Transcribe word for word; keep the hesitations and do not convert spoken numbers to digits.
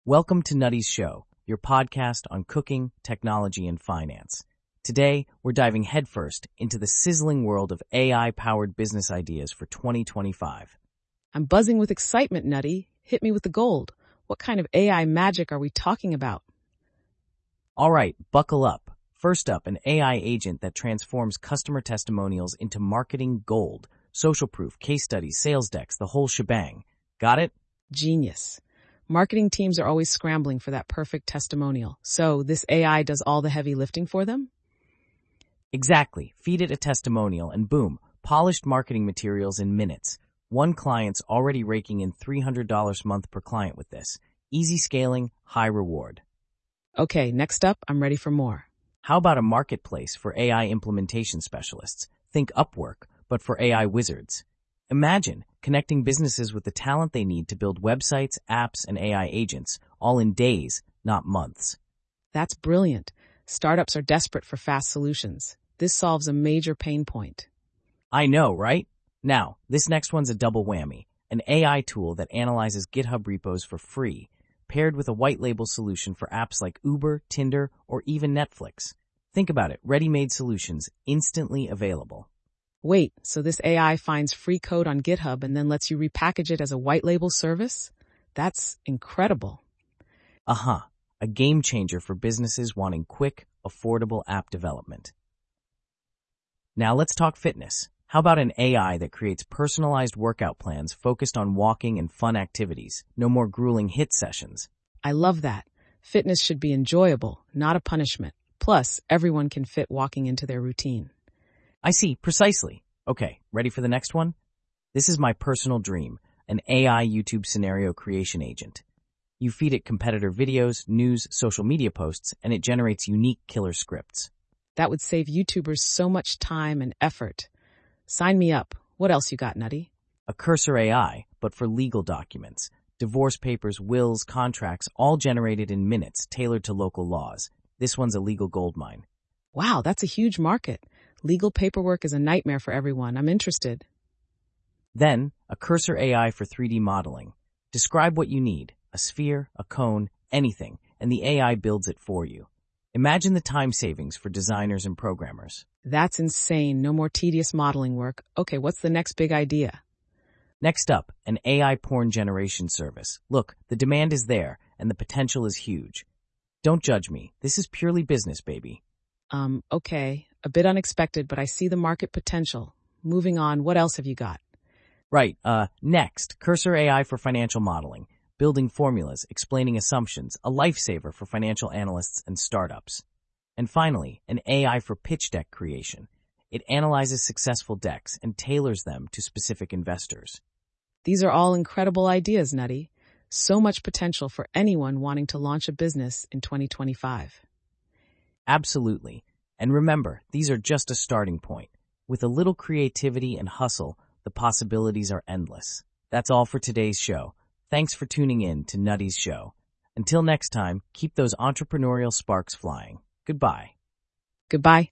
Welcome to Nutty's Show, your podcast on cooking, technology, and finance. Today, we're diving headfirst into the sizzling world of A I-powered business ideas for twenty twenty-five. I'm buzzing with excitement, Nutty. Hit me with the gold. What kind of A I magic are we talking about? All right, buckle up. First up, an A I agent that transforms customer testimonials into marketing gold. Social proof, case studies, sales decks, the whole shebang. Got it? Genius. Marketing teams are always scrambling for that perfect testimonial. So this A I does all the heavy lifting for them? Exactly. Feed it a testimonial and boom, polished marketing materials in minutes. One client's already raking in three hundred dollars a month per client with this. Easy scaling, high reward. Okay, next up, I'm ready for more. How about a marketplace for A I implementation specialists? Think Upwork, but for A I wizards. Imagine connecting businesses with the talent they need to build websites, apps, and A I agents, all in days, not months. That's brilliant. Startups are desperate for fast solutions. This solves a major pain point. I know, right? Now, this next one's a double whammy. An A I tool that analyzes GitHub repos for free, paired with a white label solution for apps like Uber, Tinder, or even Netflix. Think about it, ready-made solutions instantly available. Wait, so this A I finds free code on GitHub and then lets you repackage it as a white label service? That's incredible. Uh-huh, a game changer for businesses wanting quick, affordable app development. Now let's talk fitness. How about an A I that creates personalized workout plans focused on walking and fun activities? No more grueling HIIT sessions. I love that. Fitness should be enjoyable, not a punishment. Plus, everyone can fit walking into their routine. I see, precisely. Okay, ready for the next one? This is my personal dream, an A I YouTube scenario creation agent. You feed it competitor videos, news, social media posts, and it generates unique killer scripts. That would save YouTubers so much time and effort. Sign me up. What else you got, Nutty? A Cursor A I, but for legal documents. Divorce papers, wills, contracts, all generated in minutes, tailored to local laws. This one's a legal goldmine. Wow, that's a huge market. Legal paperwork is a nightmare for everyone. I'm interested. Then, a Cursor A I for three D modeling. Describe what you need, a sphere, a cone, anything, and the A I builds it for you. Imagine the time savings for designers and programmers. That's insane. No more tedious modeling work. Okay, what's the next big idea? Next up, an A I porn generation service. Look, the demand is there, and the potential is huge. Don't judge me. This is purely business, baby. Um, okay. A bit unexpected, but I see the market potential. Moving on, what else have you got? Right, uh, next, Cursor A I for financial modeling. Building formulas, explaining assumptions, a lifesaver for financial analysts and startups. And finally, an A I for pitch deck creation. It analyzes successful decks and tailors them to specific investors. These are all incredible ideas, Nutty. So much potential for anyone wanting to launch a business in twenty twenty-five. Absolutely. And remember, these are just a starting point. With a little creativity and hustle, the possibilities are endless. That's all for today's show. Thanks for tuning in to Nutty's Show. Until next time, keep those entrepreneurial sparks flying. Goodbye. Goodbye.